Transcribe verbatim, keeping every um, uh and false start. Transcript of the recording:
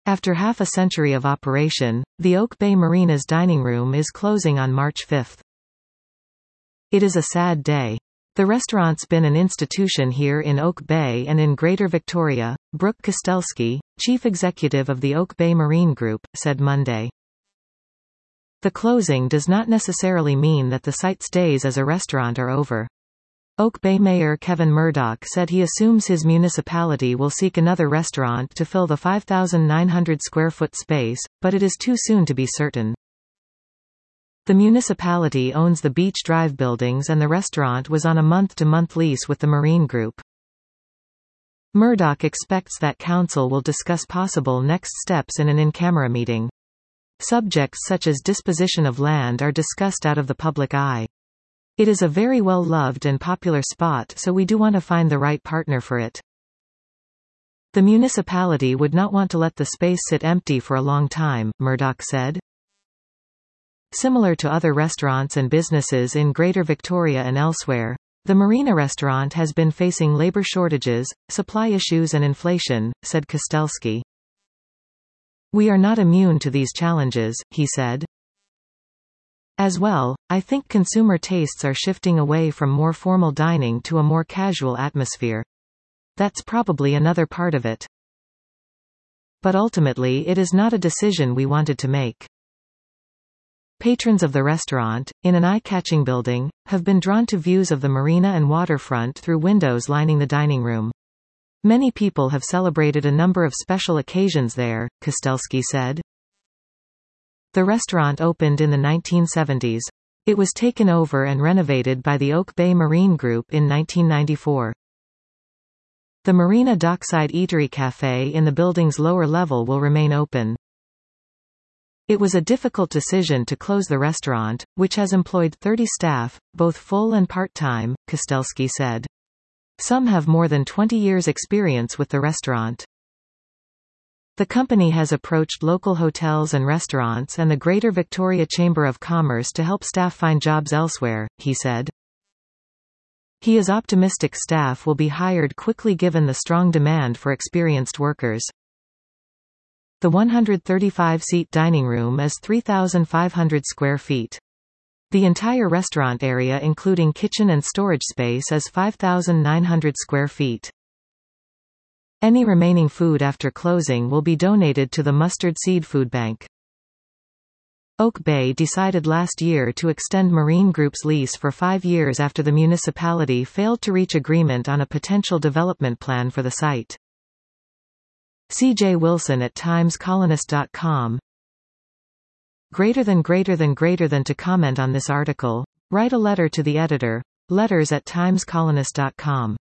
After half a century of operation, the Oak Bay Marina's dining room is closing on March fifth. It is a sad day. The restaurant's been an institution here in Oak Bay and in Greater Victoria, Brooke Kostelski, chief executive of the Oak Bay Marine Group, said Monday. The closing does not necessarily mean that the site's days as a restaurant are over. Oak Bay Mayor Kevin Murdoch said he assumes his municipality will seek another restaurant to fill the five thousand nine hundred square foot space, but it is too soon to be certain. The municipality owns the Beach Drive buildings and the restaurant was on a month-to-month lease with the Marine Group. Murdoch expects that council will discuss possible next steps in an in-camera meeting. Subjects such as disposition of land are discussed out of the public eye. It is a very well-loved and popular spot, so we do want to find the right partner for it. The municipality would not want to let the space sit empty for a long time, Murdoch said. Similar to other restaurants and businesses in Greater Victoria and elsewhere, the Marina restaurant has been facing labor shortages, supply issues and inflation, said Kostelski. We are not immune to these challenges, he said. As well, I think consumer tastes are shifting away from more formal dining to a more casual atmosphere. That's probably another part of it. But ultimately it is not a decision we wanted to make. Patrons of the restaurant, in an eye-catching building, have been drawn to views of the marina and waterfront through windows lining the dining room. Many people have celebrated a number of special occasions there, Kostelski said. The restaurant opened in the nineteen seventies. It was taken over and renovated by the Oak Bay Marine Group in nineteen ninety-four. The Marina Dockside Eatery Cafe in the building's lower level will remain open. It was a difficult decision to close the restaurant, which has employed thirty staff, both full and part-time, Kostelski said. Some have more than twenty years' experience with the restaurant. The company has approached local hotels and restaurants and the Greater Victoria Chamber of Commerce to help staff find jobs elsewhere, he said. He is optimistic staff will be hired quickly given the strong demand for experienced workers. The one hundred thirty-five seat dining room is three thousand five hundred square feet. The entire restaurant area including kitchen and storage space is five thousand nine hundred square feet. Any remaining food after closing will be donated to the Mustard Seed Food Bank. Oak Bay decided last year to extend Marine Group's lease for five years after the municipality failed to reach agreement on a potential development plan for the site. C J Wilson at times colonist dot com. Greater than greater than greater than to comment on this article, write a letter to the editor, letters at times colonist dot com.